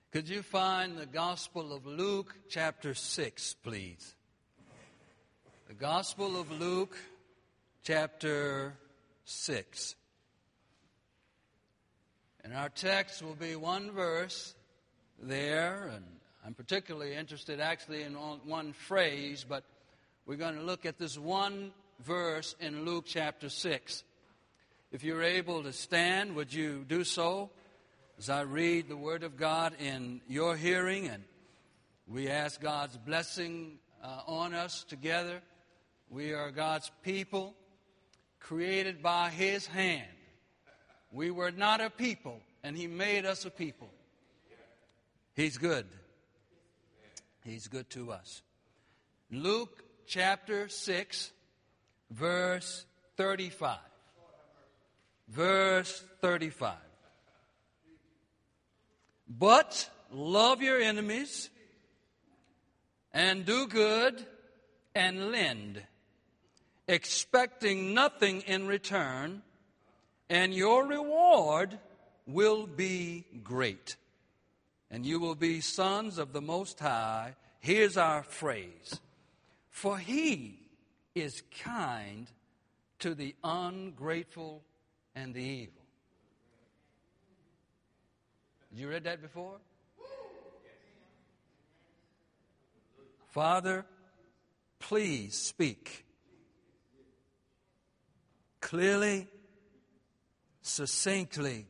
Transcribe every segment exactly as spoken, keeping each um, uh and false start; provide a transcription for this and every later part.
Could you find the Gospel of Luke, chapter six, please? The Gospel of Luke, chapter six. And our text will be one verse there, and I'm particularly interested actually in one phrase, but we're going to look at this one verse in Luke chapter six. If you're able to stand, would you do so as I read the Word of God in your hearing? And we ask God's blessing uh, on us together. We are God's people, created by His hand. We were not a people, and He made us a people. He's good. He's good to us. Luke chapter six, verse thirty-five. Verse thirty-five. But love your enemies, and do good, and lend, expecting nothing in return, and your reward will be great, and you will be sons of the Most High. Here's our phrase: for He is kind to the ungrateful and the evil. You read that before? Father, please speak clearly, succinctly,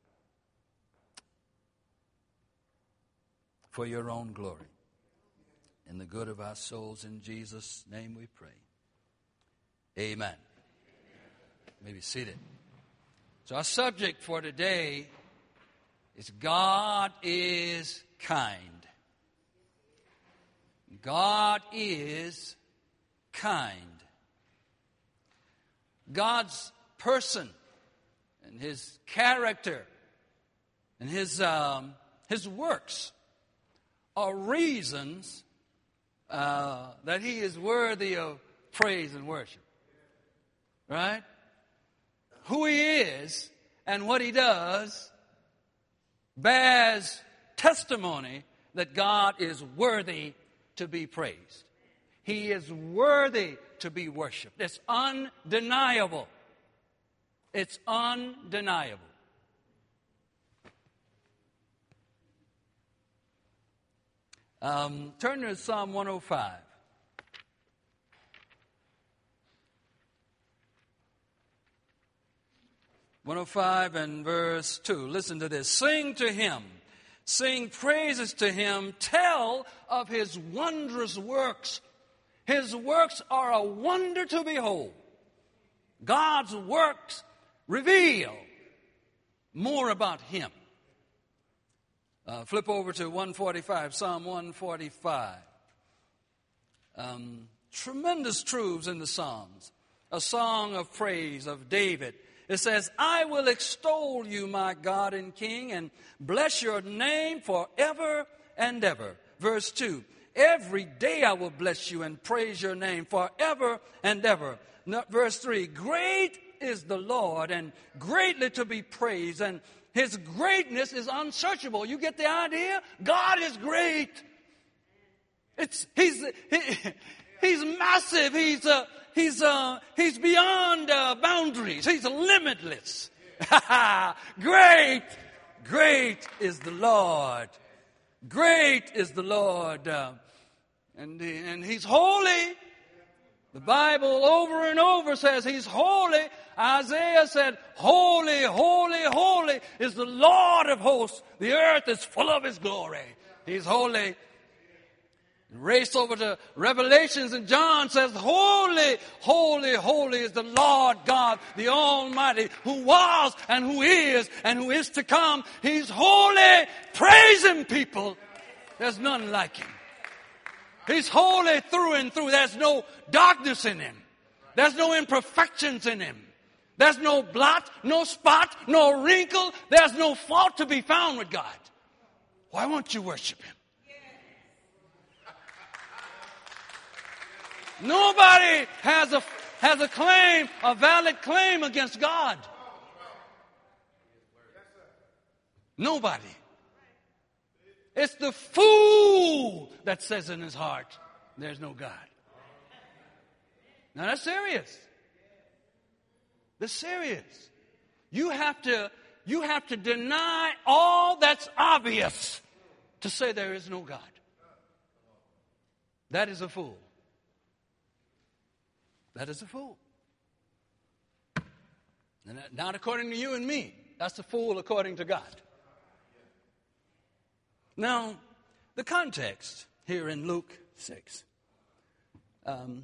for your own glory. In the good of our souls, in Jesus' name we pray. Amen. You may be seated. So our subject for today is God is kind. God is kind. God's person and His character and His um, His works are reasons uh, that He is worthy of praise and worship. Right? Who He is and what He does bears testimony that God is worthy to be praised. He is worthy to be worshiped. It's undeniable. It's undeniable. Um, turn to Psalm one oh five. one oh five and verse two. Listen to this. Sing to Him. Sing praises to Him. Tell of His wondrous works. His works are a wonder to behold. God's works reveal more about Him. Uh, flip over to one forty-five, Psalm one forty-five. Um, tremendous truths in the Psalms. A song of praise of David. It says, I will extol you, my God and King, and bless your name forever and ever. Verse two, every day I will bless you and praise your name forever and ever. Verse three, great is the Lord and greatly to be praised, and His greatness is unsearchable. You get the idea? God is great. It's He's he, He's massive. He's uh, He's uh, He's beyond uh, boundaries. He's limitless. Great, great is the Lord. Great is the Lord, uh, and and He's holy. The Bible over and over says He's holy. Isaiah said, holy, holy, holy is the Lord of hosts. The earth is full of His glory. He's holy. Race over to Revelations, and John says, holy, holy, holy is the Lord God, the Almighty, who was and who is and who is to come. He's holy. Praise Him, people. There's none like Him. He's holy through and through. There's no darkness in Him. There's no imperfections in Him. There's no blot, no spot, no wrinkle. There's no fault to be found with God. Why won't you worship Him? Nobody has a has a claim, a valid claim against God. Nobody. It's the fool that says in his heart, there's no God. Now that's serious. That's serious. You have to, you have to deny all that's obvious to say there is no God. That is a fool. That is a fool. And that, not according to you and me. That's a fool according to God. Now, the context here in Luke six. Um,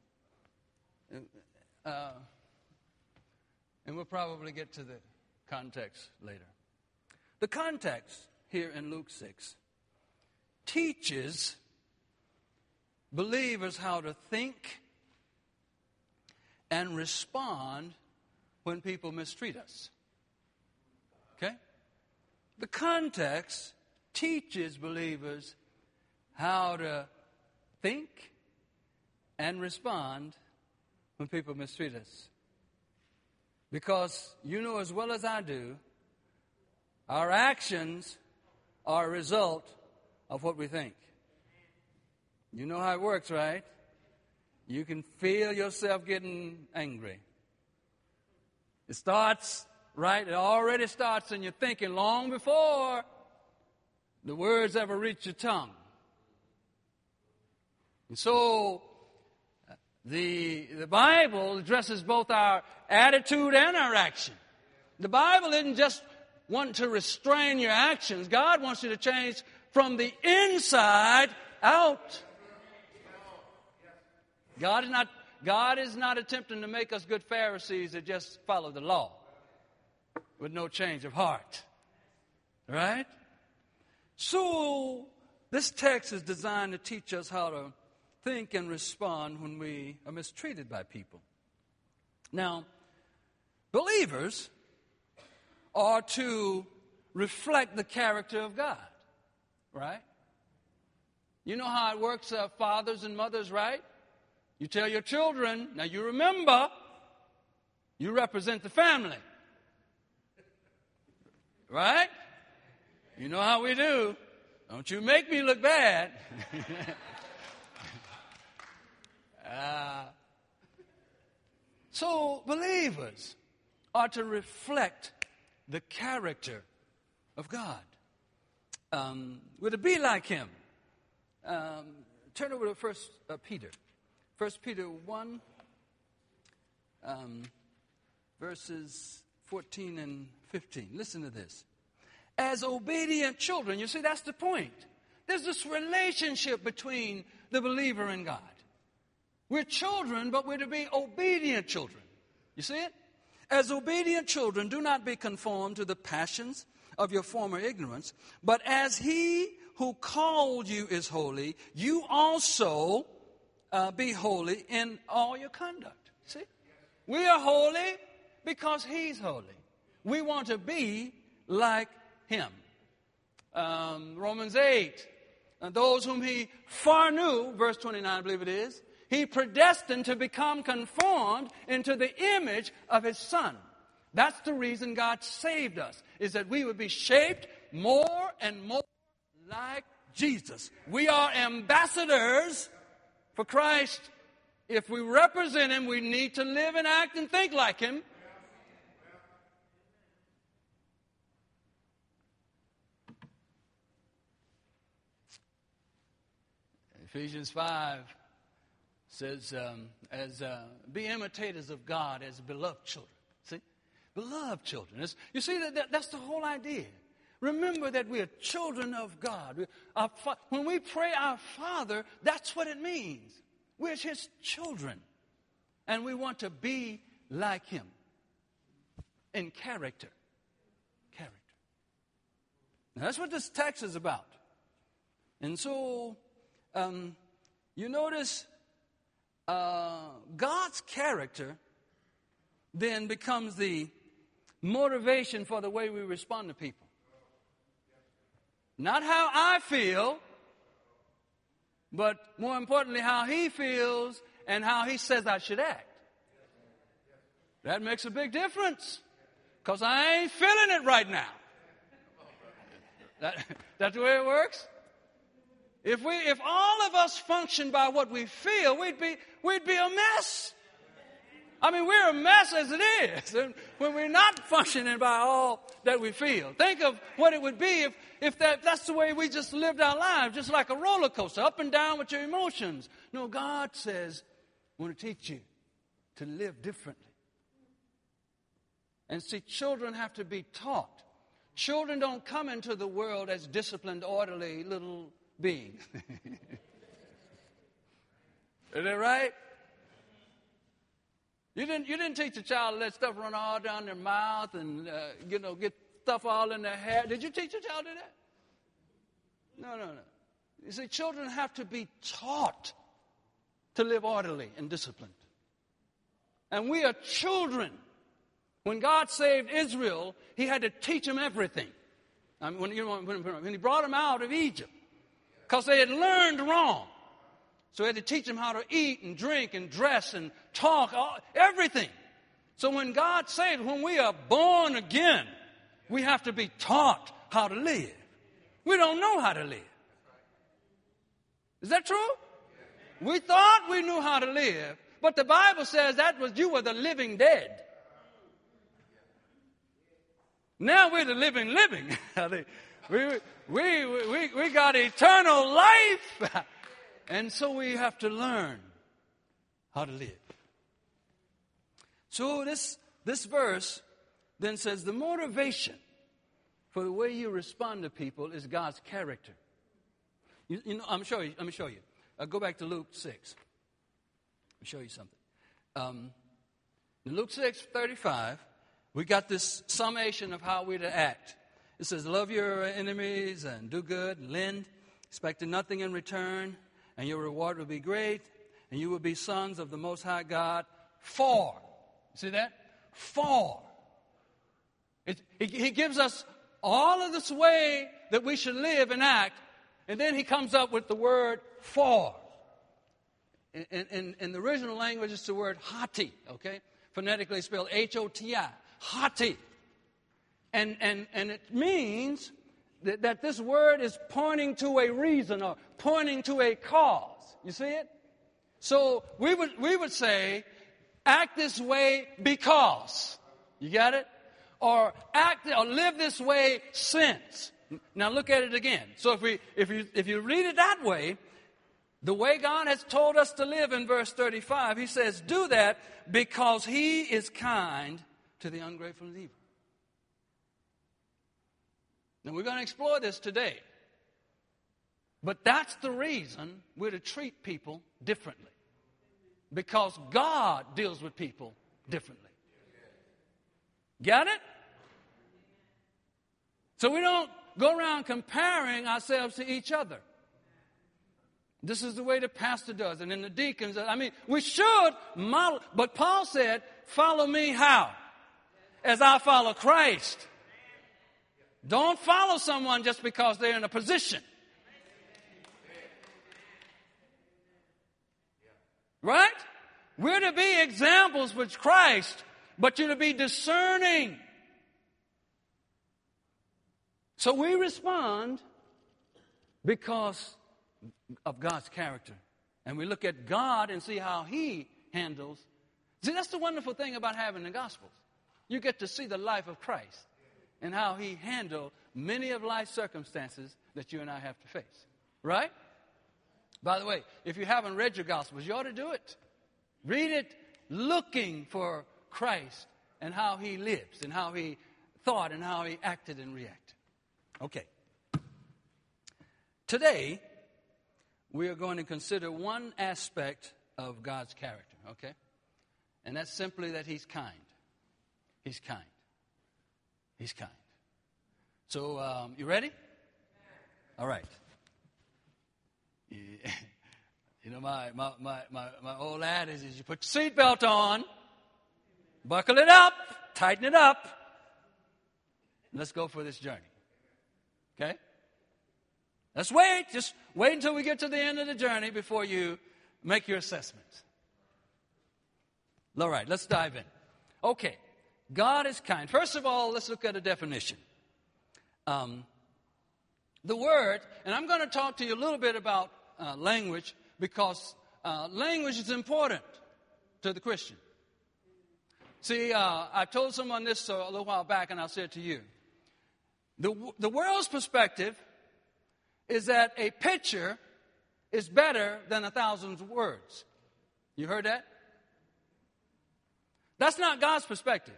uh, and we'll probably get to the context later. The context here in Luke six teaches believers how to think and respond when people mistreat us. Okay? The context teaches believers how to think and respond when people mistreat us. Because you know as well as I do, our actions are a result of what we think. You know how it works, right? You can feel yourself getting angry. It starts, right? It already starts in your thinking long before the words ever reach your tongue. And so the, the Bible addresses both our attitude and our action. The Bible isn't just wanting to restrain your actions. God wants you to change from the inside out. God is not, God is not attempting to make us good Pharisees that just follow the law with no change of heart. Right? So, this text is designed to teach us how to think and respond when we are mistreated by people. Now, believers are to reflect the character of God. Right? You know how it works, uh, fathers and mothers, right? You tell your children, now you remember, you represent the family. Right? You know how we do. Don't you make me look bad. uh, so, believers are to reflect the character of God. Um, we're to be like Him. Um, turn over to First uh, Peter. First Peter one, um, verses fourteen and fifteen. Listen to this. As obedient children, you see, that's the point. There's this relationship between the believer and God. We're children, but we're to be obedient children. You see it? As obedient children, do not be conformed to the passions of your former ignorance, but as He who called you is holy, you also uh, be holy in all your conduct. See? We are holy because He's holy. We want to be like Him. Um, Romans eight, and those whom He foreknew, verse twenty-nine, I believe it is, He predestined to become conformed into the image of His Son. That's the reason God saved us, is that we would be shaped more and more like Jesus. We are ambassadors for Christ. If we represent Him, we need to live and act and think like Him. Ephesians five says, um, as uh, be imitators of God as beloved children. See? Beloved children. It's, you see, that, that that's the whole idea. Remember that we are children of God. We, our, when we pray our Father, that's what it means. We're His children. And we want to be like Him in character. Character. Now, that's what this text is about. And so, um, you notice uh, God's character then becomes the motivation for the way we respond to people. Not how I feel, but more importantly, how He feels and how He says I should act. That makes a big difference, because I ain't feeling it right now. That, that's the way it works. If we, if all of us function by what we feel, we'd be, we'd be a mess. I mean, we're a mess as it is. And when we're not functioning by all that we feel, think of what it would be if, if that, that's the way we just lived our lives, just like a roller coaster, up and down with your emotions. No, God says, I want to teach you to live differently. And see, children have to be taught. Children don't come into the world as disciplined, orderly little beings. Is that right? You didn't, you didn't teach a child to let stuff run all down their mouth and, uh, you know, get stuff all in their hair. Did you teach a child to do that? No, no, no. You see, children have to be taught to live orderly and disciplined. And we are children. When God saved Israel, he had to teach them everything. I mean, when, you know, when, when he brought them out of Egypt, because they had learned wrong. So he had to teach them how to eat and drink and dress and talk, all, everything. So when God saved, when we are born again, we have to be taught how to live. We don't know how to live. Is that true? We thought we knew how to live, but the Bible says that was you were the living dead. Now we're the living living. we, we, we, we got eternal life. And so we have to learn how to live. So this, this verse then says the motivation for the way you respond to people is God's character. You, you know, I'm show you, let me show you. Uh, go back to Luke six. Let me show you something. Um, in Luke six thirty-five, we got this summation of how we're to act. It says, love your enemies and do good and lend, expecting nothing in return, and your reward will be great, and you will be sons of the Most High God. For, see that? For. It, he, he gives us all of this way that we should live and act, and then he comes up with the word for. In, in, in the original language, it's the word hoti, okay? Phonetically spelled H O T I. Hoti. And, and, and it means that, that this word is pointing to a reason or pointing to a cause. You see it? So we would, we would say, act this way because. You got it? Or act or live this way since. Now look at it again. So if we if you if you read it that way, the way God has told us to live in verse thirty-five, he says, do that because he is kind to the ungrateful and evil. Now we're going to explore this today. But that's the reason we're to treat people differently. Because God deals with people differently. Got it? So we don't go around comparing ourselves to each other. This is the way the pastor does, and then the deacons. I mean, we should model. But Paul said, follow me how? As I follow Christ. Don't follow someone just because they're in a position. Right? We're to be examples with Christ, but you're to be discerning. So we respond because of God's character. And we look at God and see how he handles. See, that's the wonderful thing about having the Gospels. You get to see the life of Christ and how he handled many of life's circumstances that you and I have to face. Right? By the way, if you haven't read your Gospels, you ought to do it. Read it looking for Christ and how he lives and how he thought and how he acted and reacted. Okay. Today, we are going to consider one aspect of God's character, okay? And that's simply that he's kind. He's kind. He's kind. So, um, you ready? All right. You know, my, my, my, my, my old adage is you put your seatbelt on, buckle it up, tighten it up, and let's go for this journey. Okay? Let's wait. Just wait until we get to the end of the journey before you make your assessments. All right, let's dive in. Okay, God is kind. First of all, let's look at a definition. Um, The Word, and I'm going to talk to you a little bit about uh, language because uh, language is important to the Christian. See, uh, I told someone this a little while back, and I'll say it to you. The, the world's perspective is that a picture is better than a thousand words. You heard that? That's not God's perspective.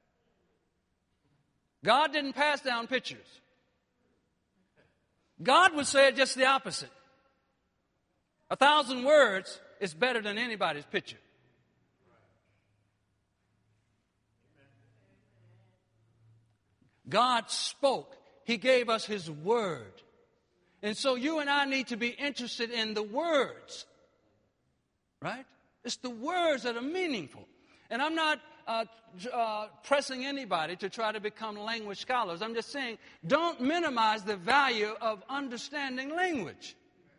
God didn't pass down pictures. God would say just the opposite. A thousand words is better than anybody's picture. God spoke. He gave us His Word. And so you and I need to be interested in the words. Right? It's the words that are meaningful. And I'm not uh, uh, pressing anybody to try to become language scholars. I'm just saying, don't minimize the value of understanding language.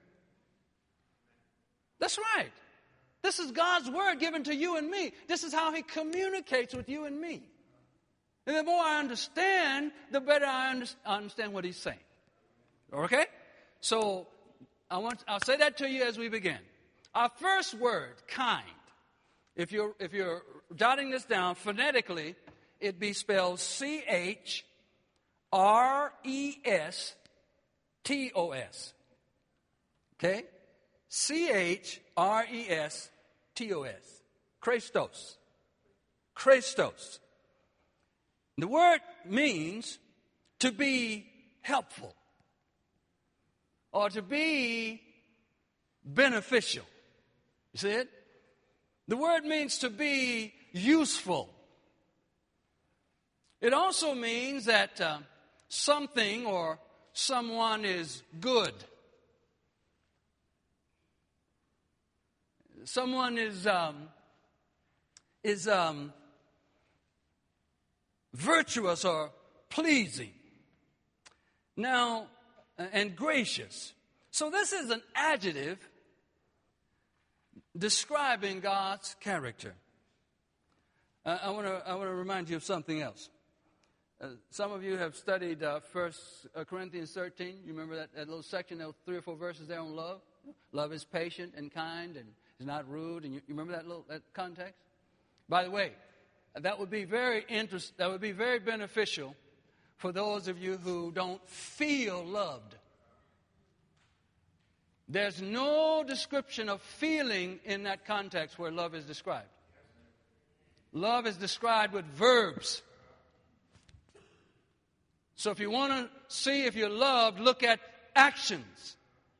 That's right. This is God's Word given to you and me. This is how He communicates with you and me. And the more I understand, the better I under- understand what He's saying. Okay? So I want, I'll say that to you as we begin. Our first word, kind. If you're, if you're jotting this down phonetically, it'd be spelled C H R E S T O S. Okay? C H R E S T O S. Christos. Christos. The word means to be helpful or to be beneficial. You see it? The word means to be useful. It also means that uh, something or someone is good. Someone is um, is um, virtuous or pleasing. Now, and gracious. So this is an adjective describing God's character. Uh, I want to I want to remind you of something else. Uh, some of you have studied uh, First Corinthians thirteen. You remember that, that little section, those three or four verses there on love? Love is patient and kind and is not rude. And you, you remember that little that context? By the way, that would be very interest, that would be very beneficial for those of you who don't feel loved. There's no description of feeling in that context where love is described. Love is described with verbs. So if you want to see if you're loved, look at actions.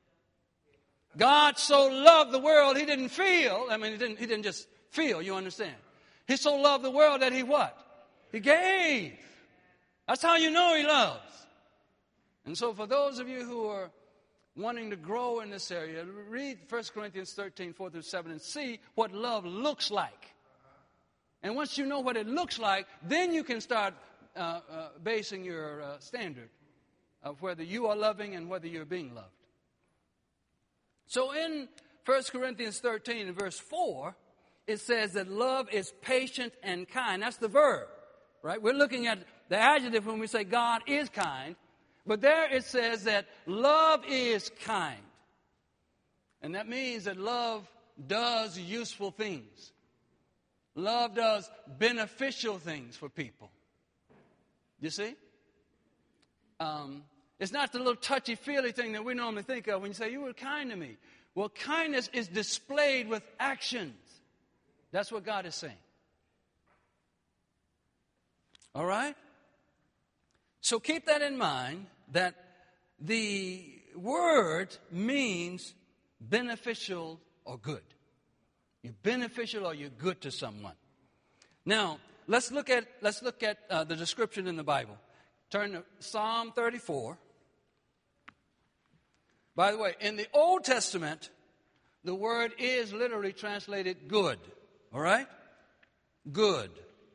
God so loved the world, He didn't feel. I mean, He didn't, he didn't just feel, you understand. He so loved the world that He what? He gave. That's how you know He loves. And so for those of you who are wanting to grow in this area, read First Corinthians thirteen, four through seven, and see what love looks like. And once you know what it looks like, then you can start uh, uh, basing your uh, standard of whether you are loving and whether you're being loved. So in First Corinthians thirteen, verse four, it says that love is patient and kind. That's the verb, right? We're looking at the adjective when we say God is kind. But there it says that love is kind. And that means that love does useful things. Love does beneficial things for people. You see? Um, it's not the little touchy-feely thing that we normally think of when you say, you were kind to me. Well, kindness is displayed with actions. That's what God is saying. All right? So keep that in mind, that the word means beneficial or good. You're beneficial or you're good to someone. Now, let's look at let's look at uh, the description in the Bible. Turn to Psalm thirty-four. By the way, in the Old Testament, the word is literally translated good. All right? Good.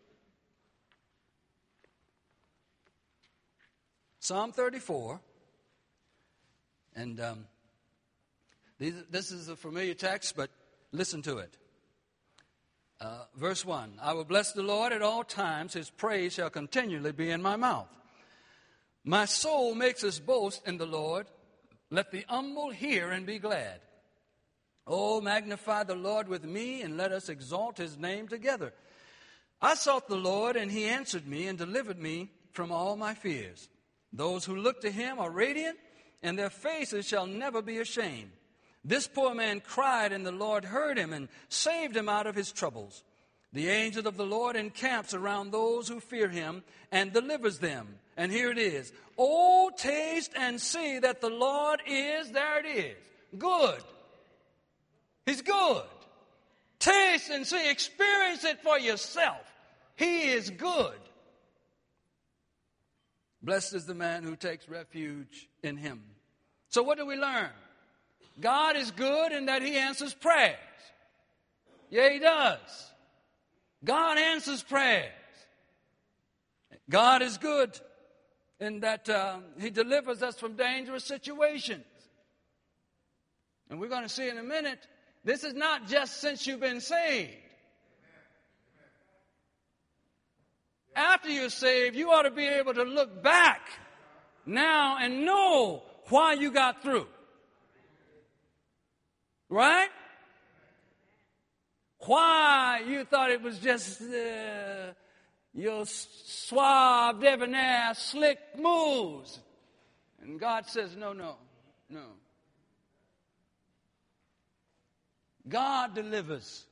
Psalm thirty-four. And um, these, this is a familiar text, but listen to it. Uh, verse one, I will bless the Lord at all times. His praise shall continually be in my mouth. My soul makes its boast in the Lord. Let the humble hear and be glad. Oh, magnify the Lord with me, and let us exalt his name together. I sought the Lord, and he answered me and delivered me from all my fears. Those who look to him are radiant, and their faces shall never be ashamed. This poor man cried, and the Lord heard him and saved him out of his troubles. The angel of the Lord encamps around those who fear him and delivers them. And here it is. Oh, taste and see that the Lord is, there it is, good. He's good. Taste and see, experience it for yourself. He is good. Blessed is the man who takes refuge in him. So what do we learn? God is good in that he answers prayers. Yeah, he does. God answers prayers. God is good in that uh, he delivers us from dangerous situations. And we're going to see in a minute, this is not just since you've been saved. After you're saved, you ought to be able to look back now and know why you got through. Right? Why you thought it was just uh, your suave, debonair, slick moves. And God says, no, no, no. God delivers.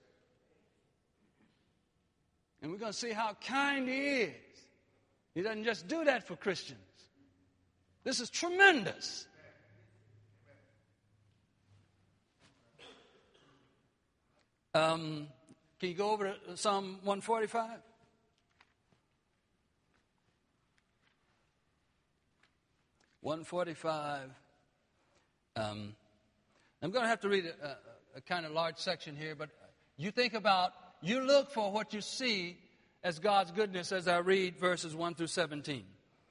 And we're going to see how kind he is. He doesn't just do that for Christians. This is tremendous. Um, can you go over to Psalm one forty-five? one forty-five. Um, I'm going to have to read a, a, a kind of large section here, but you think about, you look for what you see as God's goodness as I read verses one through seventeen.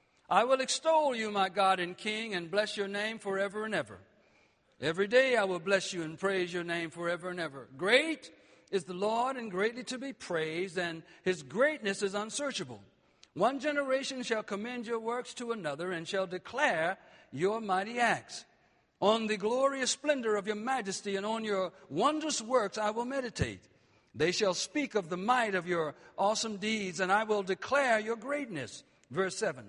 I will extol you, my God and King, and bless your name forever and ever. Every day I will bless you and praise your name forever and ever. Great is the Lord and greatly to be praised, and his greatness is unsearchable. One generation shall commend your works to another and shall declare your mighty acts. On the glorious splendor of your majesty and on your wondrous works I will meditate. They shall speak of the might of your awesome deeds, and I will declare your greatness. Verse seven.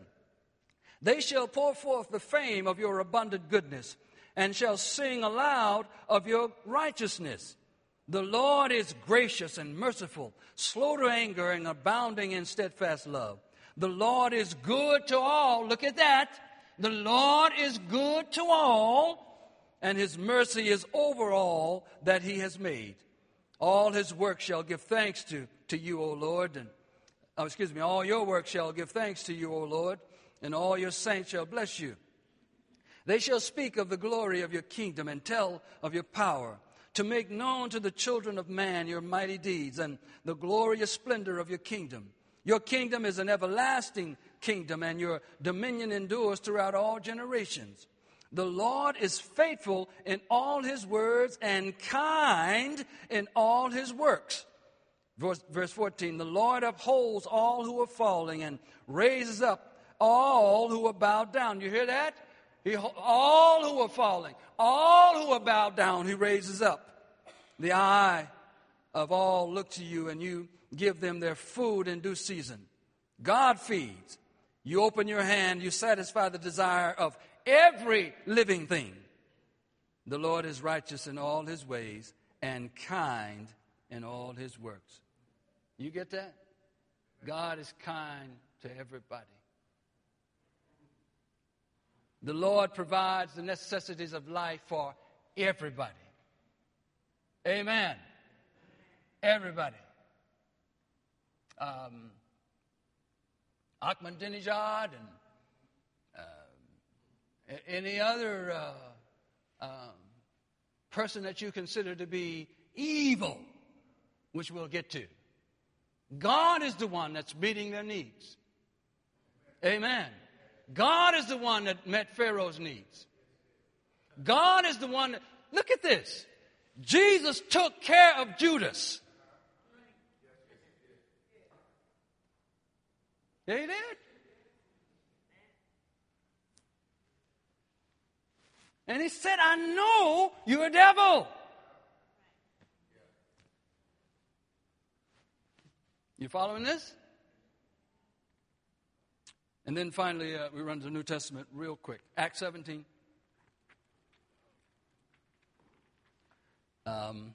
They shall pour forth the fame of your abundant goodness, and shall sing aloud of your righteousness. The Lord is gracious and merciful, slow to anger and abounding in steadfast love. The Lord is good to all. Look at that. The Lord is good to all, and his mercy is over all that he has made. All his work shall give thanks to, to you, O Lord. And, oh, excuse me, all your work shall give thanks to you, O Lord, and all your saints shall bless you. They shall speak of the glory of your kingdom and tell of your power, to make known to the children of man your mighty deeds and the glorious splendor of your kingdom. Your kingdom is an everlasting kingdom, and your dominion endures throughout all generations. The Lord is faithful in all his words and kind in all his works. Verse, verse fourteen, the Lord upholds all who are falling and raises up all who are bowed down. You hear that? He, all who are falling, all who are bowed down, he raises up. The eye of all look to you, and you give them their food in due season. God feeds. You open your hand, you satisfy the desire of every living thing. The Lord is righteous in all his ways and kind in all his works. You get that? God is kind to everybody. The Lord provides the necessities of life for everybody. Amen. Everybody. Um, Ahmadinejad and uh, any other uh, um, person that you consider to be evil, which we'll get to. God is the one that's meeting their needs. Amen. God is the one that met Pharaoh's needs. God is the one that, look at this. Jesus took care of Judas. Yeah, he did. And he said, I know you're a devil. You following this? And then finally, uh, we run to the New Testament real quick. Acts seventeen. Um,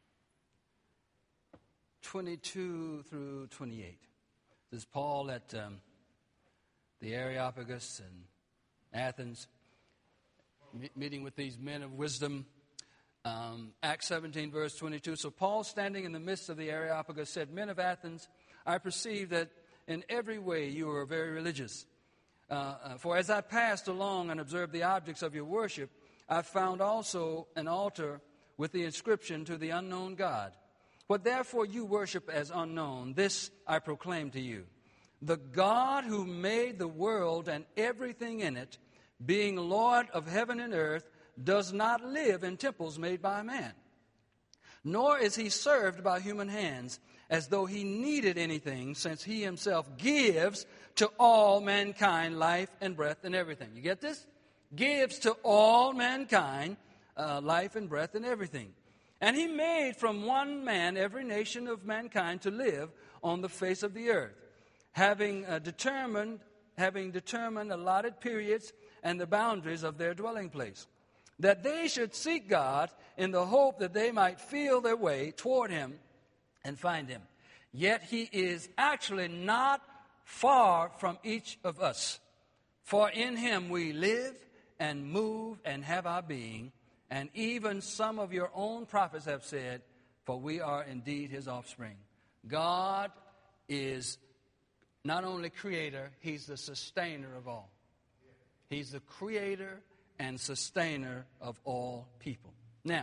twenty-two through twenty-eight. This is Paul at um, the Areopagus in Athens, me- meeting with these men of wisdom. Um, Acts seventeen, verse twenty-two. So Paul, standing in the midst of the Areopagus, said, Men of Athens, I perceive that in every way you are very religious. Uh, uh, for as I passed along and observed the objects of your worship, I found also an altar with the inscription, To the unknown God. What therefore you worship as unknown, this I proclaim to you. The God who made the world and everything in it, being Lord of heaven and earth, does not live in temples made by man. Nor is he served by human hands, as though he needed anything, since he himself gives to all mankind life and breath and everything. You get this? Gives to all mankind uh, life and breath and everything. And he made from one man every nation of mankind to live on the face of the earth, having uh, determined, having determined allotted periods and the boundaries of their dwelling place, that they should seek God in the hope that they might feel their way toward him and find him. Yet he is actually not far from each of us. For in him we live and move and have our being. And even some of your own prophets have said, for we are indeed his offspring. God is not only creator, he's the sustainer of all. He's the creator and sustainer of all people. Now,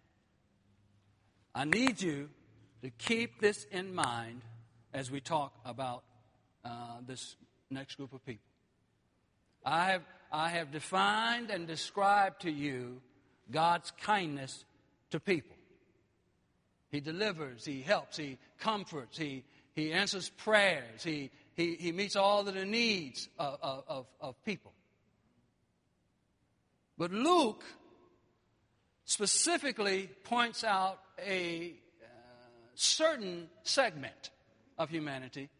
I need you to keep this in mind as we talk about uh, this next group of people. I have, I have defined and described to you God's kindness to people. He delivers, he helps, he comforts, he, he answers prayers, he, he, he meets all of the needs of, of, of people. But Luke specifically points out a uh, certain segment of humanity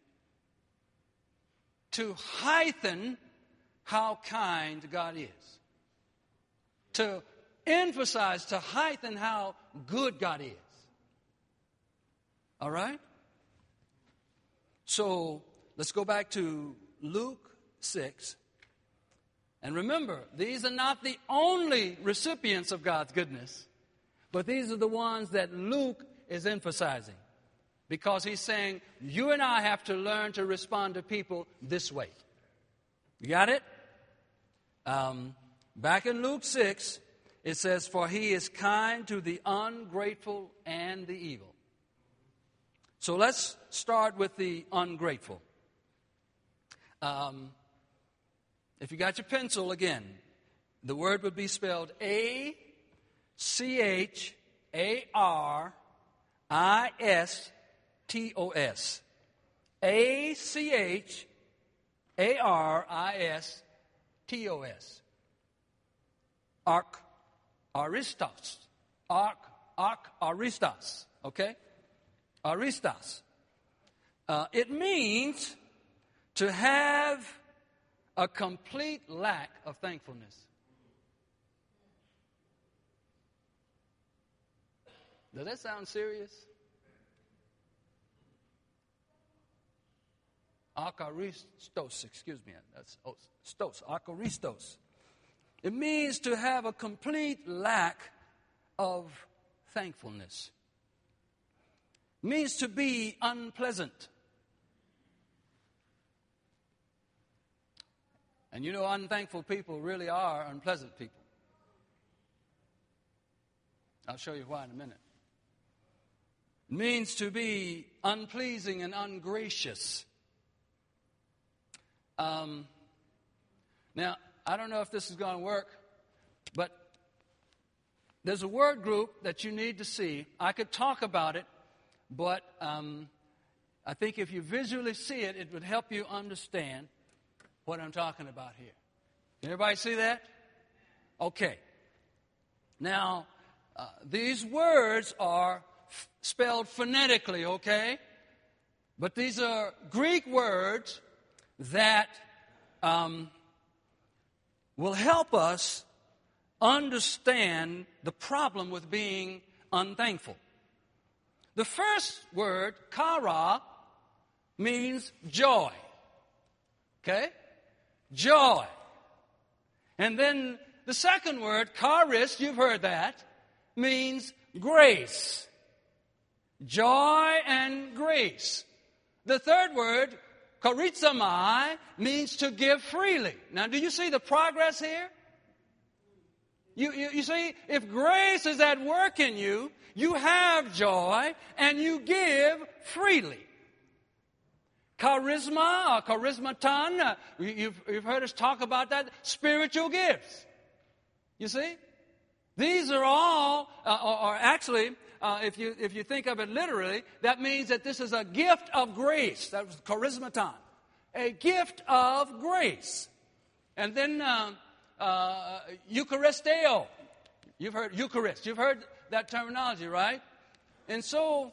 to heighten how kind God is, to emphasize, to heighten how good God is. All right? So let's go back to Luke six. And remember, these are not the only recipients of God's goodness, but these are the ones that Luke is emphasizing. Because he's saying, you and I have to learn to respond to people this way. You got it? Um, back in Luke six, it says, for he is kind to the ungrateful and the evil. So let's start with the ungrateful. Um, if you got your pencil again, the word would be spelled A C H A R I S T O S. A C H A R I S T O S. Ark aristos. Ark, ark aristos. Okay? Aristos. Uh, it means to have a complete lack of thankfulness. Does that sound serious? Akaristos, excuse me, that's oh, stos, akaristos. It means to have a complete lack of thankfulness. It means to be unpleasant. And you know, unthankful people really are unpleasant people. I'll show you why in a minute. It means to be unpleasing and ungracious. Um, now, I don't know if this is going to work, but there's a word group that you need to see. I could talk about it, but um, I think if you visually see it, it would help you understand what I'm talking about here. Can everybody see that? Okay. Now, uh, these words are f- spelled phonetically, okay? But these are Greek words that um, will help us understand the problem with being unthankful. The first word, kara, means joy. Okay? Joy. And then the second word, charis, you've heard that, means grace. Joy and grace. The third word, charizomai, means to give freely. Now, do you see the progress here? You, you, you see, if grace is at work in you, you have joy and you give freely. Charisma or charismaton, uh, you've, you've heard us talk about that, spiritual gifts. You see? These are all, uh, or, or actually, uh, if you if you think of it literally, that means that this is a gift of grace. That was charismaton. A gift of grace. And then uh, uh, Eucharisteo. You've heard Eucharist. You've heard that terminology, right? And so,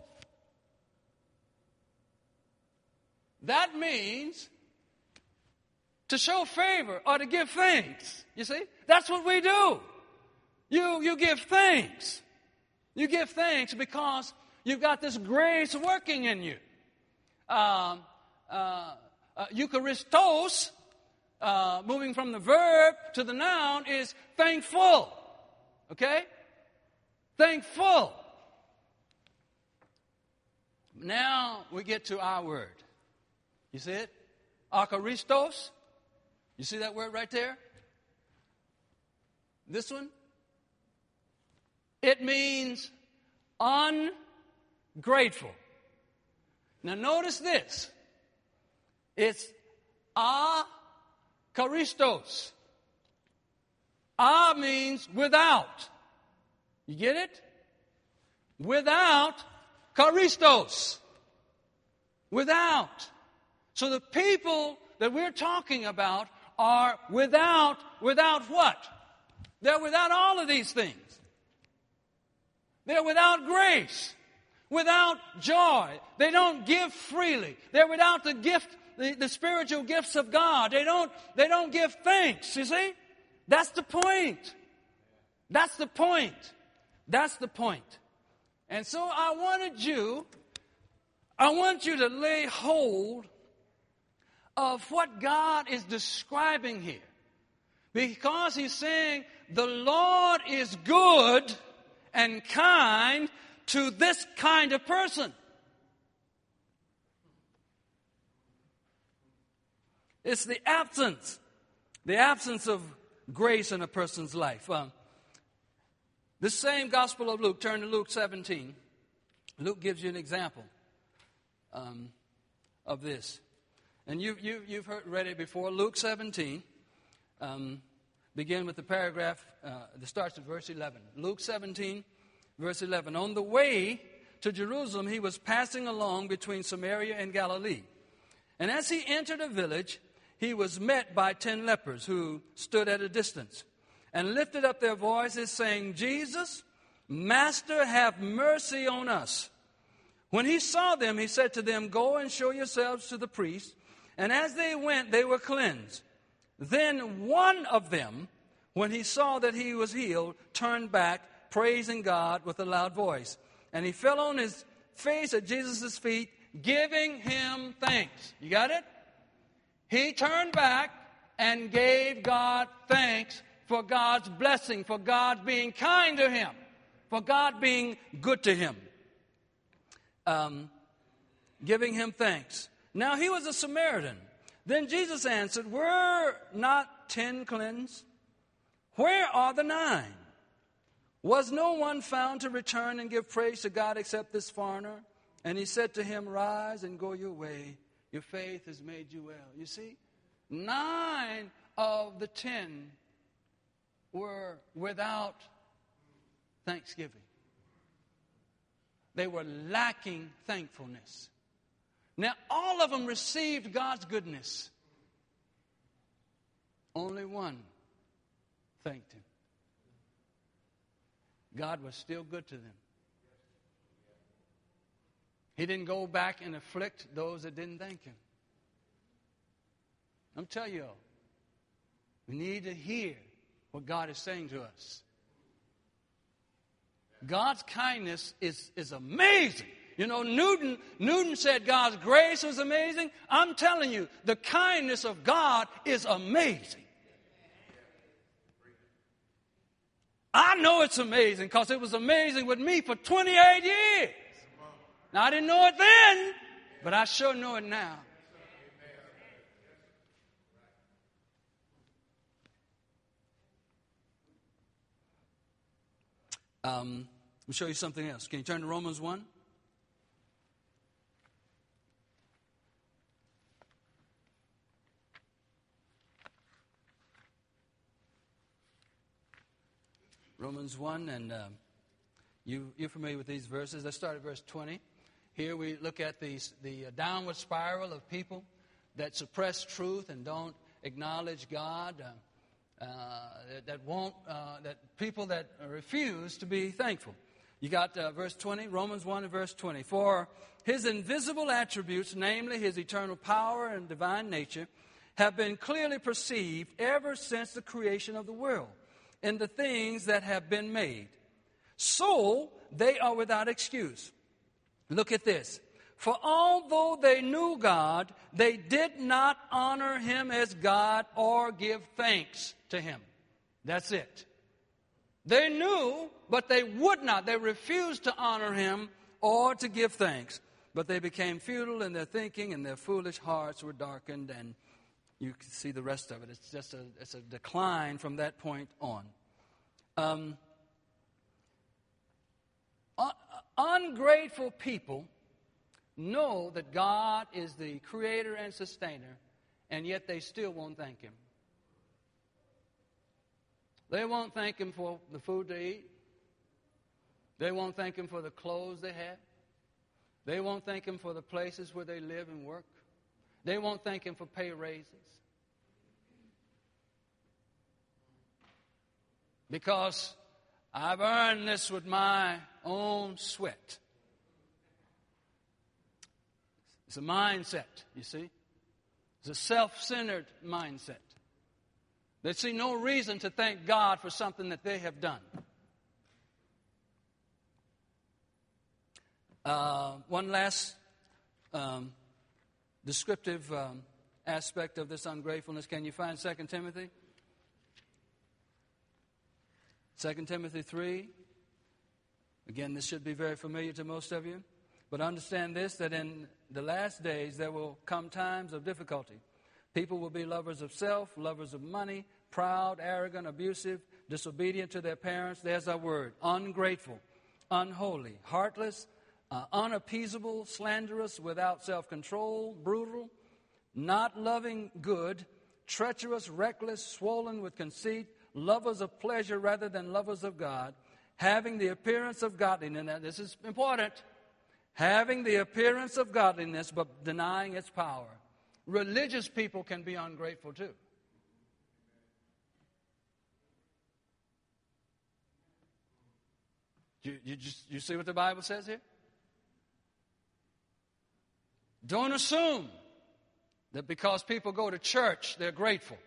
that means to show favor or to give thanks. You see? That's what we do. You, you give thanks. You give thanks because you've got this grace working in you. Um, uh, uh, Eucharistos, uh, moving from the verb to the noun, is thankful. Okay? Thankful. Now we get to our word. You see it? Akaristos. You see that word right there? This one? It means ungrateful. Now notice this. It's akaristos. A means without. You get it? Without charistos. Without. So the people that we're talking about are without, without what? They're without all of these things. They're without grace, without joy. They don't give freely. They're without the gift, the, the spiritual gifts of God. They don't, they don't give thanks, you see? That's the point. That's the point. That's the point. And so I wanted you, I want you to lay hold of what God is describing here. Because He's saying the Lord is good and kind to this kind of person. It's the absence, the absence of grace in a person's life. Um, this same Gospel of Luke, turn to Luke seventeen. Luke gives you an example um, of this. And you, you, you've heard, read it before. Luke seventeen, um, begin with the paragraph uh, that starts at verse eleven. Luke seventeen, verse eleven. On the way to Jerusalem, he was passing along between Samaria and Galilee. And as he entered a village, he was met by ten lepers who stood at a distance and lifted up their voices, saying, Jesus, Master, have mercy on us. When he saw them, he said to them, Go and show yourselves to the priest. And as they went, they were cleansed. Then one of them, when he saw that he was healed, turned back, praising God with a loud voice. And he fell on his face at Jesus' feet, giving him thanks. You got it? He turned back and gave God thanks for God's blessing, for God being kind to him, for God being good to him. Um, giving him thanks. Now he was a Samaritan. Then Jesus answered, Were not ten cleansed? Where are the nine? Was no one found to return and give praise to God except this foreigner? And he said to him, Rise and go your way. Your faith has made you well. You see, nine of the ten were without thanksgiving. They were lacking thankfulness. Now, all of them received God's goodness. Only one thanked him. God was still good to them. He didn't go back and afflict those that didn't thank him. I'm telling you, we need to hear what God is saying to us. God's kindness is, is amazing. You know, Newton, Newton said God's grace was amazing. I'm telling you, the kindness of God is amazing. I know it's amazing because it was amazing with me for twenty-eight years. Now, I didn't know it then, but I sure know it now. Um, let me show you something else. Can you turn to Romans one? Romans one, and um, you, you're familiar with these verses. Let's start at verse twenty. Here we look at these, the downward spiral of people that suppress truth and don't acknowledge God, uh, uh, that, that won't, uh, that people that refuse to be thankful. You got uh, verse twenty, Romans one and verse twenty. For his invisible attributes, namely his eternal power and divine nature, have been clearly perceived ever since the creation of the world in the things that have been made. So they are without excuse. Look at this. For although they knew God, they did not honor him as God or give thanks to him. That's it. They knew, but they would not. They refused to honor him or to give thanks. But they became futile in their thinking, and their foolish hearts were darkened. And you can see the rest of it. It's just a, it's a decline from that point on. Um, un- ungrateful people know that God is the creator and sustainer, and yet they still won't thank him. They won't thank him for the food to eat. They won't thank him for the clothes they have. They won't thank him for the places where they live and work. They won't thank him for pay raises. Because I've earned this with my own sweat. It's a mindset, you see. It's a self-centered mindset. They see no reason to thank God for something that they have done. Uh, one last um, descriptive um, aspect of this ungratefulness. Can you find Second Timothy? Second Timothy three. Again, this should be very familiar to most of you. But understand this, that in the last days there will come times of difficulty. People will be lovers of self, lovers of money, proud, arrogant, abusive, disobedient to their parents. There's our word. Ungrateful, unholy, heartless, uh, unappeasable, slanderous, without self-control, brutal, not loving good, treacherous, reckless, swollen with conceit, lovers of pleasure rather than lovers of God, having the appearance of godliness. Now, this is important. Having the appearance of godliness, but denying its power. Religious people can be ungrateful too. You, you, just, you see what the Bible says here? Don't assume that because people go to church, they're grateful.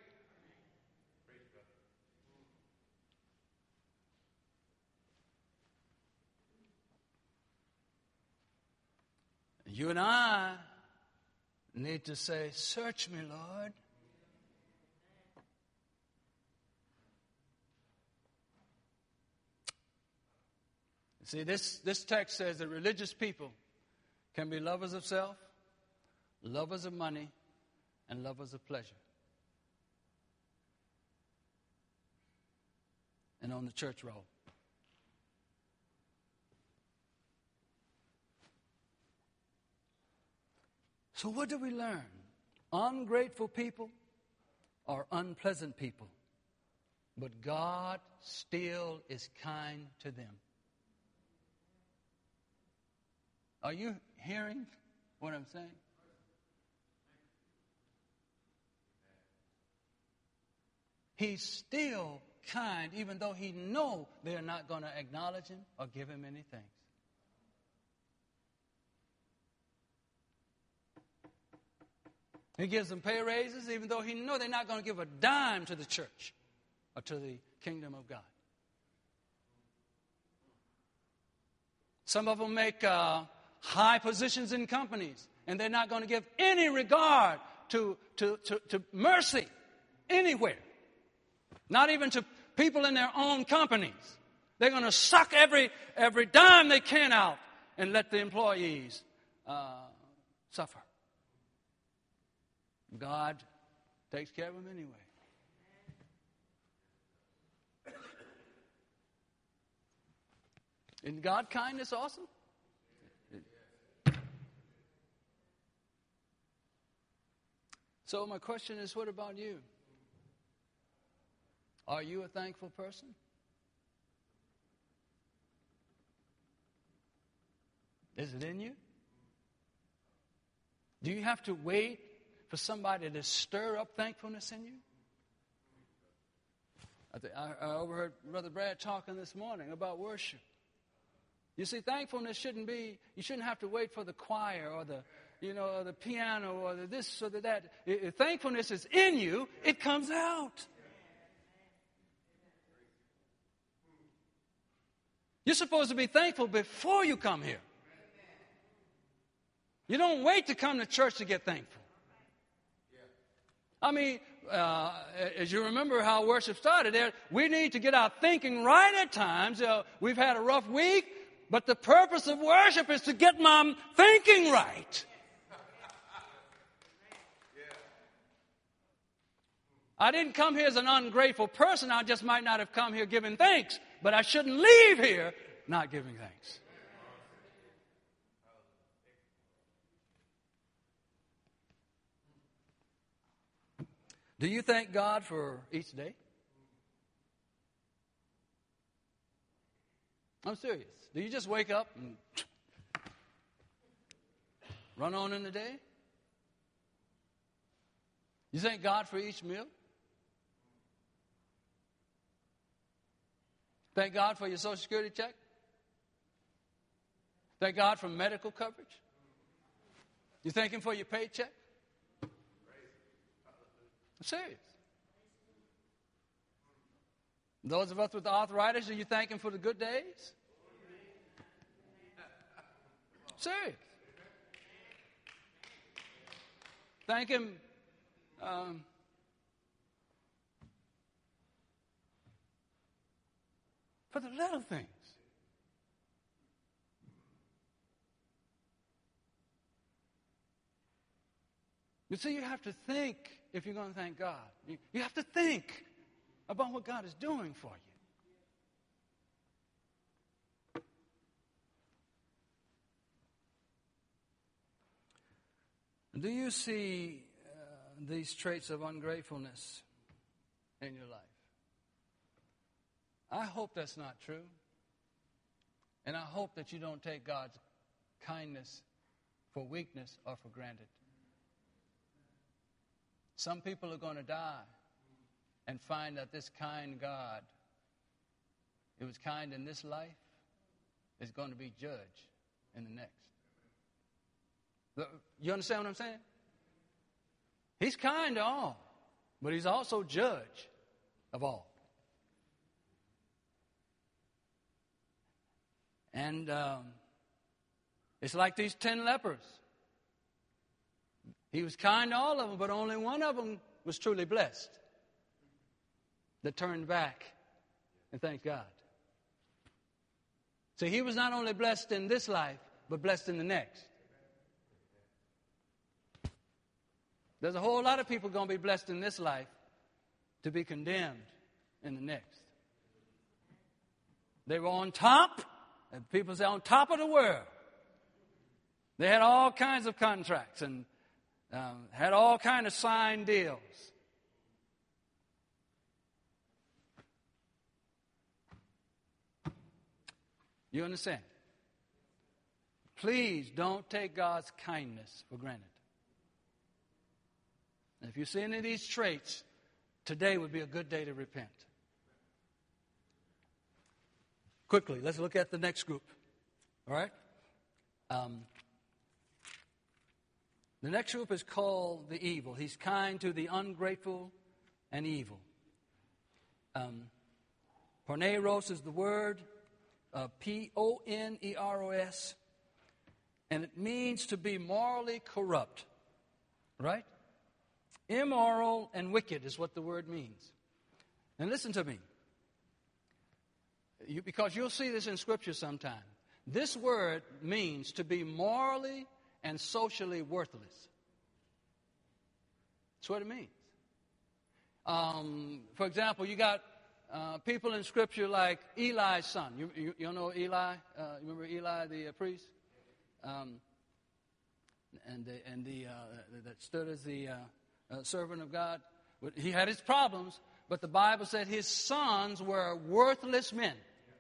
You and I need to say, search me, Lord. See, this, this text says that religious people can be lovers of self, lovers of money, and lovers of pleasure. And on the church roll. So what do we learn? Ungrateful people are unpleasant people, but God still is kind to them. Are you hearing what I'm saying? He's still kind even though he know they're not going to acknowledge him or give him any thanks. He gives them pay raises even though he know they're not going to give a dime to the church or to the kingdom of God. Some of them make uh, high positions in companies, and they're not going to give any regard to, to, to, to mercy anywhere. Not even to people in their own companies. They're going to suck every, every dime they can out and let the employees uh, suffer. God takes care of them anyway. Isn't God kindness awesome? So my question is, what about you? Are you a thankful person? Is it in you? Do you have to wait for somebody to stir up thankfulness in you? I, th- I, I overheard Brother Brad talking this morning about worship. You see, thankfulness shouldn't be, you shouldn't have to wait for the choir or the, you know, or the piano or the this or the that. If thankfulness is in you, it comes out. You're supposed to be thankful before you come here. You don't wait to come to church to get thankful. I mean, uh, as you remember how worship started there, we need to get our thinking right at times. Uh, we've had a rough week, but the purpose of worship is to get my thinking right. I didn't come here as an ungrateful person. I just might not have come here giving thanks, but I shouldn't leave here not giving thanks. Do you thank God for each day? I'm serious. Do you just wake up and run on in the day? You thank God for each meal? Thank God for your Social Security check? Thank God for medical coverage? You thank Him for your paycheck? I'm serious. Those of us with arthritis, do you thank Him for the good days? I'm serious. Thank Him um, for the little things. You see, you have to think if you're going to thank God. You, you have to think about what God is doing for you. Do you see uh, these traits of ungratefulness in your life? I hope that's not true. And I hope that you don't take God's kindness for weakness or for granted. Some people are going to die and find that this kind God, it was kind in this life, is going to be judge in the next. You understand what I'm saying? He's kind to all, but He's also judge of all. And um, it's like these ten lepers. He was kind to all of them, but only one of them was truly blessed that turned back and thanked God. So he was not only blessed in this life, but blessed in the next. There's a whole lot of people going to be blessed in this life to be condemned in the next. They were on top, and people say on top of the world. They had all kinds of contracts and um, had all kinds of signed deals. You understand? Please don't take God's kindness for granted. And if you see any of these traits, today would be a good day to repent. quickly, let's look at the next group. All right? Um, the next group is called the evil. He's kind to the ungrateful and evil. Um, Poneros is the word, uh, P O N E R O S, and it means to be morally corrupt. Right? Immoral and wicked is what the word means. And listen to me, you, because you'll see this in Scripture sometime. This word means to be morally and socially worthless. That's what it means. Um, for example, you got uh, people in Scripture like Eli's son. You, you, you know Eli? Uh, you remember Eli, the uh, priest? Um, and the, and the uh, that stood as the uh, uh, servant of God. He had his problems, but the Bible said his sons were worthless men.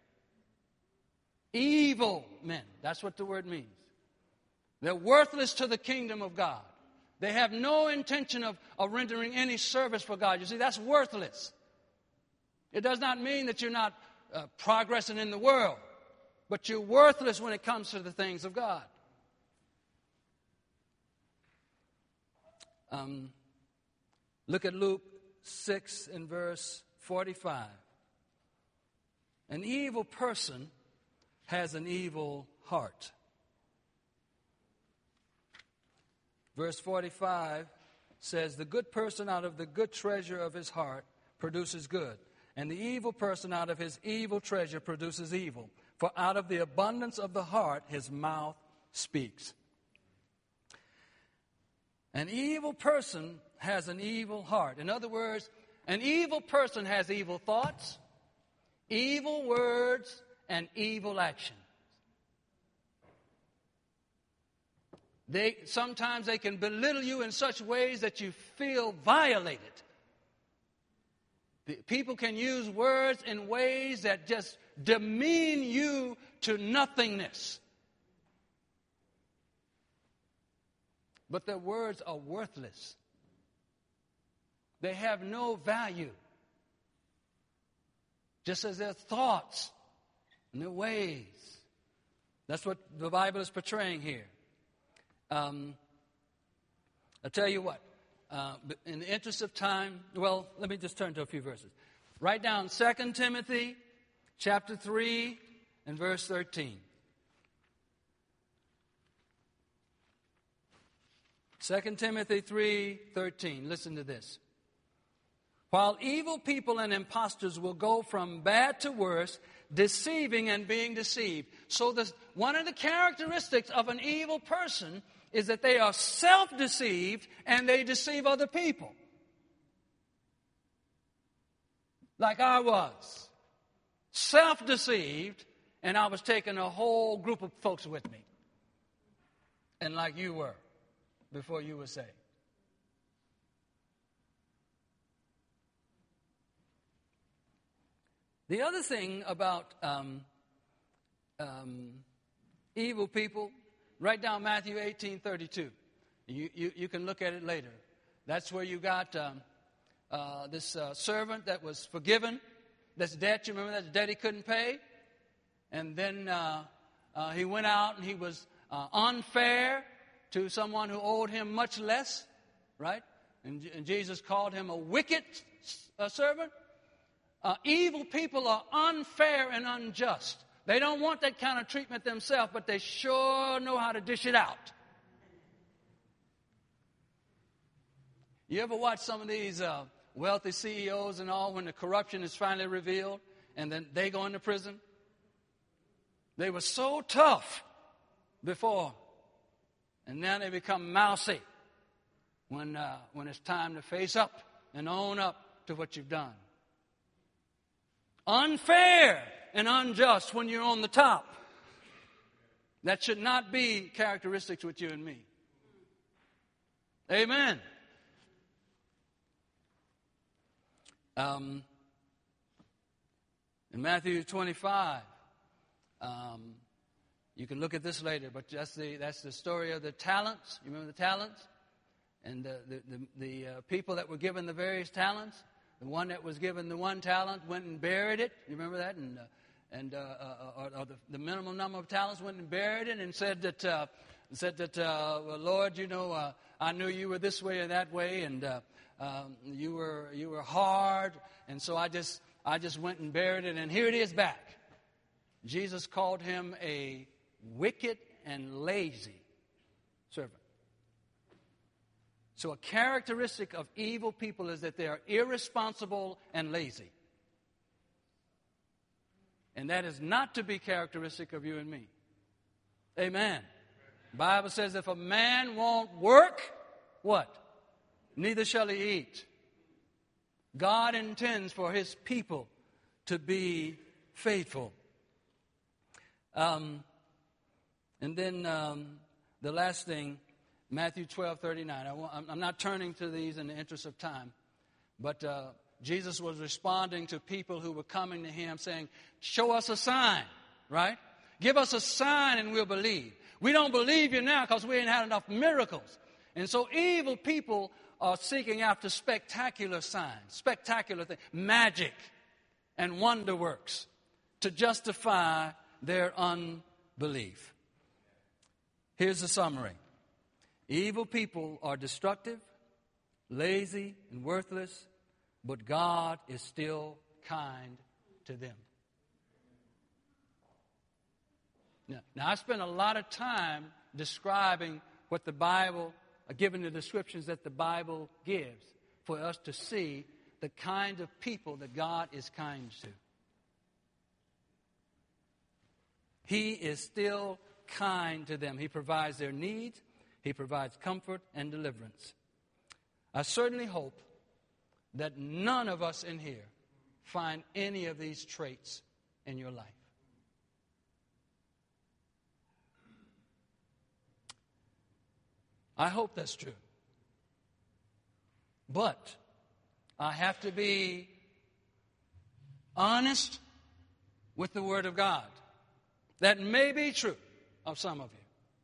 Evil men. That's what the word means. They're worthless to the kingdom of God. They have no intention of, of rendering any service for God. You see, that's worthless. It does not mean that you're not uh, progressing in the world, but you're worthless when it comes to the things of God. Um, look at Luke six and verse forty-five. An evil person has an evil heart. Verse forty-five says, the good person out of the good treasure of his heart produces good, and the evil person out of his evil treasure produces evil. For out of the abundance of the heart his mouth speaks. An evil person has an evil heart. In other words, an evil person has evil thoughts, evil words, and evil actions. They, sometimes they can belittle you in such ways that you feel violated. The, people can use words in ways that just demean you to nothingness. But their words are worthless. They have no value. Just as their thoughts and their ways. That's what the Bible is portraying here. Um, I'll tell you what. Uh, in the interest of time, well, let me just turn to a few verses. Write down Second Timothy chapter three and verse thirteen. Second Timothy three thirteen. Listen to this. While evil people and impostors will go from bad to worse, deceiving and being deceived. So this, one of the characteristics of an evil person is that they are self-deceived and they deceive other people. Like I was. Self-deceived, and I was taking a whole group of folks with me. And like you were before you were saved. The other thing about um, um, evil people, write down Matthew eighteen thirty-two. You, you, you can look at it later. That's where you got um, uh, this uh, servant that was forgiven, this debt, you remember that debt he couldn't pay? And then uh, uh, he went out and he was uh, unfair to someone who owed him much less, right? And, and Jesus called him a wicked uh, servant. Uh, evil people are unfair and unjust. They don't want that kind of treatment themselves, but they sure know how to dish it out. You ever watch some of these uh, wealthy C E Os and all when the corruption is finally revealed and then they go into prison? They were so tough before, and now they become mousy when, uh, when it's time to face up and own up to what you've done. Unfair and unjust when you're on the top. That should not be characteristics with you and me. Amen. Um, in Matthew twenty-five, um, you can look at this later, but that's the that's the story of the talents. You remember the talents? And the the the, the uh, people that were given the various talents. The one that was given the one talent went and buried it. You remember that? And uh, and uh, uh, or, or the, the minimum number of talents, went and buried it, and said that uh, said that uh, well, Lord, you know, uh, I knew you were this way and that way, and uh, um, you were you were hard, and so I just I just went and buried it, and here it is back. Jesus called him a wicked and lazy servant. So a characteristic of evil people is that they are irresponsible and lazy. And that is not to be characteristic of you and me. Amen. The Bible says if a man won't work, what? Neither shall he eat. God intends for his people to be faithful. Um, and then um, the last thing, Matthew twelve thirty-nine. I want, I'm not turning to these in the interest of time, but uh, Jesus was responding to people who were coming to him saying, show us a sign, right? Give us a sign and we'll believe. We don't believe you now because we ain't had enough miracles. And so evil people are seeking after spectacular signs, spectacular things, magic and wonder works to justify their unbelief. Here's the summary. Evil people are destructive, lazy, and worthless, but God is still kind to them. Now, now I spent a lot of time describing what the Bible, uh, giving the descriptions that the Bible gives for us to see the kind of people that God is kind to. He is still kind to them. He provides their needs. He provides comfort and deliverance. I certainly hope that none of us in here find any of these traits in your life. I hope that's true. But I have to be honest with the Word of God. That may be true of some of you.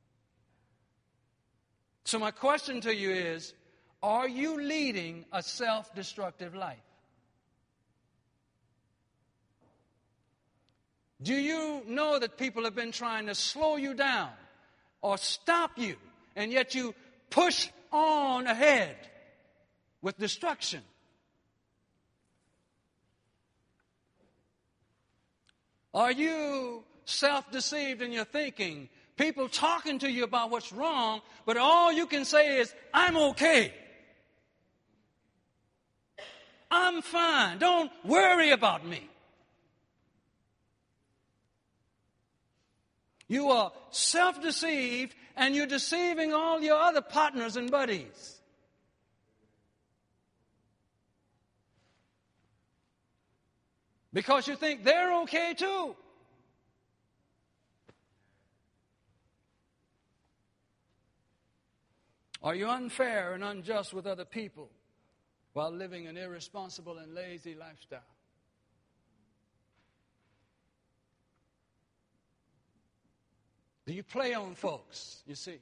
So my question to you is, are you leading a self-destructive life? Do you know that people have been trying to slow you down or stop you, and yet you push on ahead with destruction? Are you self-deceived in your thinking? People talking to you about what's wrong, but all you can say is, I'm okay. I'm fine. Don't worry about me. You are self-deceived, and you're deceiving all your other partners and buddies. Because you think they're okay too. Are you unfair and unjust with other people while living an irresponsible and lazy lifestyle? Do you play on folks, you see?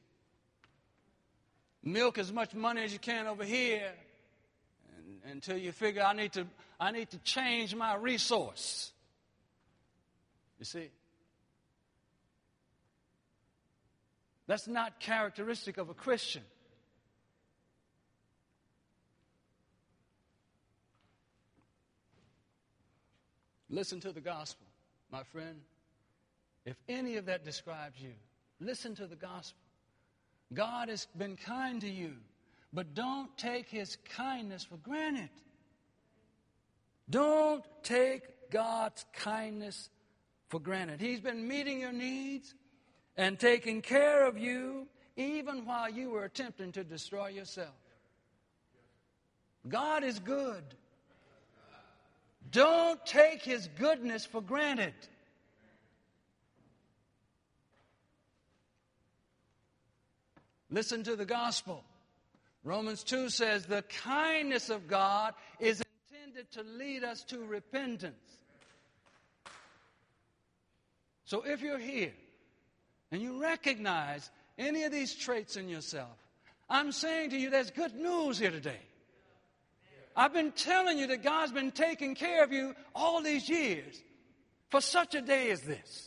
Milk as much money as you can over here and, until you figure I need to I need to change my resource. You see? That's not characteristic of a Christian. Listen to the gospel, my friend. If any of that describes you, listen to the gospel. God has been kind to you, but don't take his kindness for granted. Don't take God's kindness for granted. He's been meeting your needs and taking care of you even while you were attempting to destroy yourself. God is good. Don't take his goodness for granted. Listen to the gospel. Romans two says the kindness of God is intended to lead us to repentance. So if you're here and you recognize any of these traits in yourself, I'm saying to you there's good news here today. I've been telling you that God's been taking care of you all these years. for such a day as this.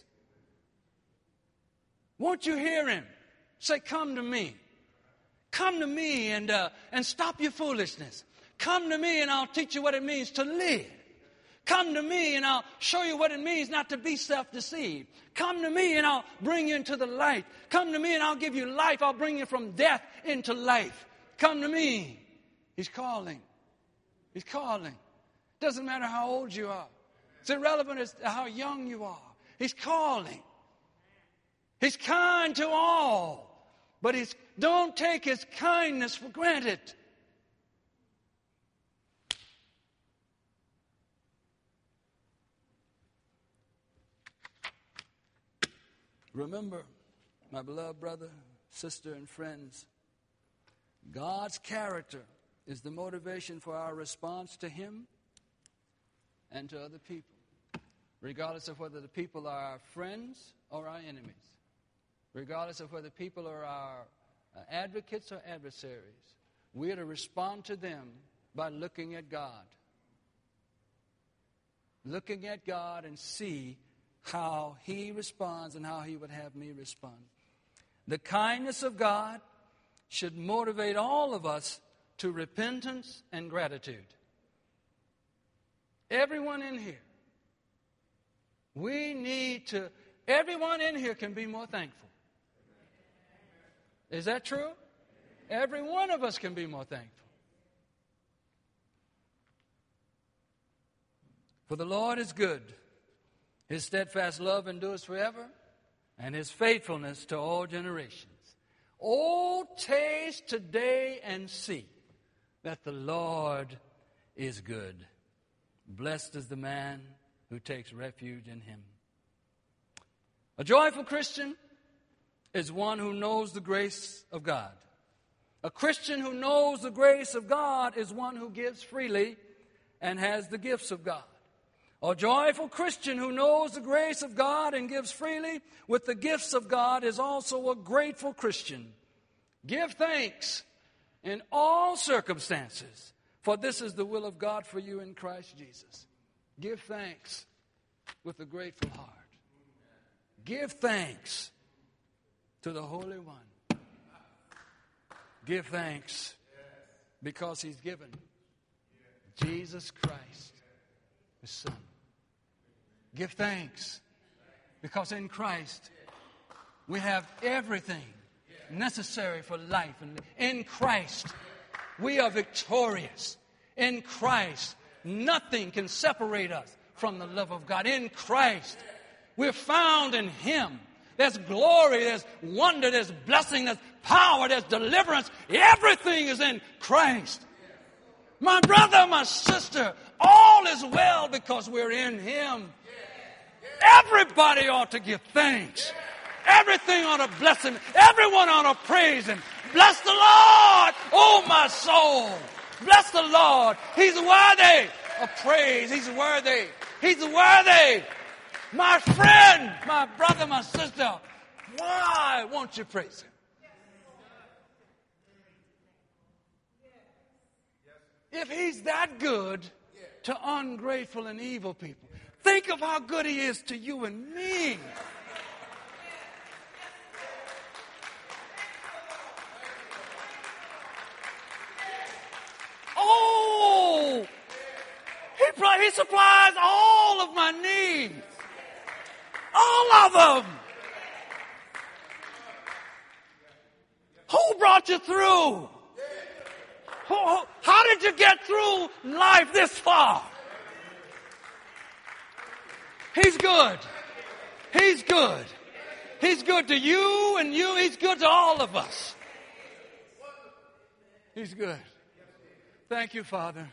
Won't you hear him say, come to me. Come to me and, uh, and stop your foolishness. Come to me and I'll teach you what it means to live. Come to me and I'll show you what it means not to be self-deceived. Come to me and I'll bring you into the light. Come to me and I'll give you life. I'll bring you from death into life. Come to me. He's calling. He's calling. Doesn't matter how old you are. It's irrelevant as to how young you are. He's calling. He's kind to all. But he's, don't take his kindness for granted. Remember, my beloved brother, sister, and friends, God's character is the motivation for our response to him and to other people, regardless of whether the people are our friends or our enemies, regardless of whether people are our advocates or adversaries. We are to respond to them by looking at God. Looking at God and see how he responds and how he would have me respond. The kindness of God should motivate all of us to repentance and gratitude. Everyone in here, we need to, everyone in here can be more thankful. Is that true? Every one of us can be more thankful. For the Lord is good. His steadfast love endures forever, and his faithfulness to all generations. Oh, taste today and see that the Lord is good. Blessed is the man who takes refuge in him. A joyful Christian is one who knows the grace of God. A Christian who knows the grace of God is one who gives freely and has the gifts of God. A joyful Christian who knows the grace of God and gives freely with the gifts of God is also a grateful Christian. Give thanks in all circumstances, for this is the will of God for you in Christ Jesus. Give thanks with a grateful heart. Give thanks to the Holy One. Give thanks because he's given Jesus Christ, his Son. Give thanks because in Christ we have everything necessary for life. And in Christ we are victorious. In Christ nothing can separate us from the love of God. In Christ we're found in him. There's glory, there's wonder, there's blessing, there's power, there's deliverance. Everything is in Christ. My brother, my sister, all is well because we're in him. Everybody ought to give thanks. Everything ought to bless him. Everyone ought to praise him. Bless the Lord, oh my soul. Bless the Lord. He's worthy of praise. He's worthy. He's worthy. My friend, my brother, my sister, why won't you praise him? If he's that good to ungrateful and evil people, think of how good he is to you and me. Oh, he, he supplies all of my needs. All of them. Who brought you through? Who, who, how did you get through life this far? He's good. He's good. He's good to you and you. He's good to all of us. He's good. Thank you, Father,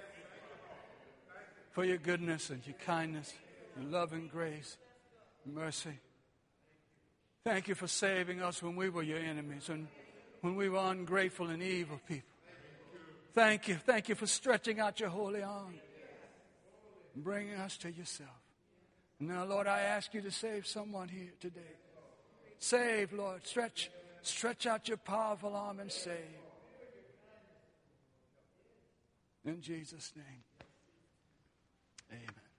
for your goodness and your kindness, your love and grace, and mercy. Thank you for saving us when we were your enemies and when we were ungrateful and evil people. Thank you. Thank you for stretching out your holy arm and bringing us to yourself. Now, Lord, I ask you to save someone here today. Save, Lord. Stretch, stretch out your powerful arm and save. In Jesus' name, amen.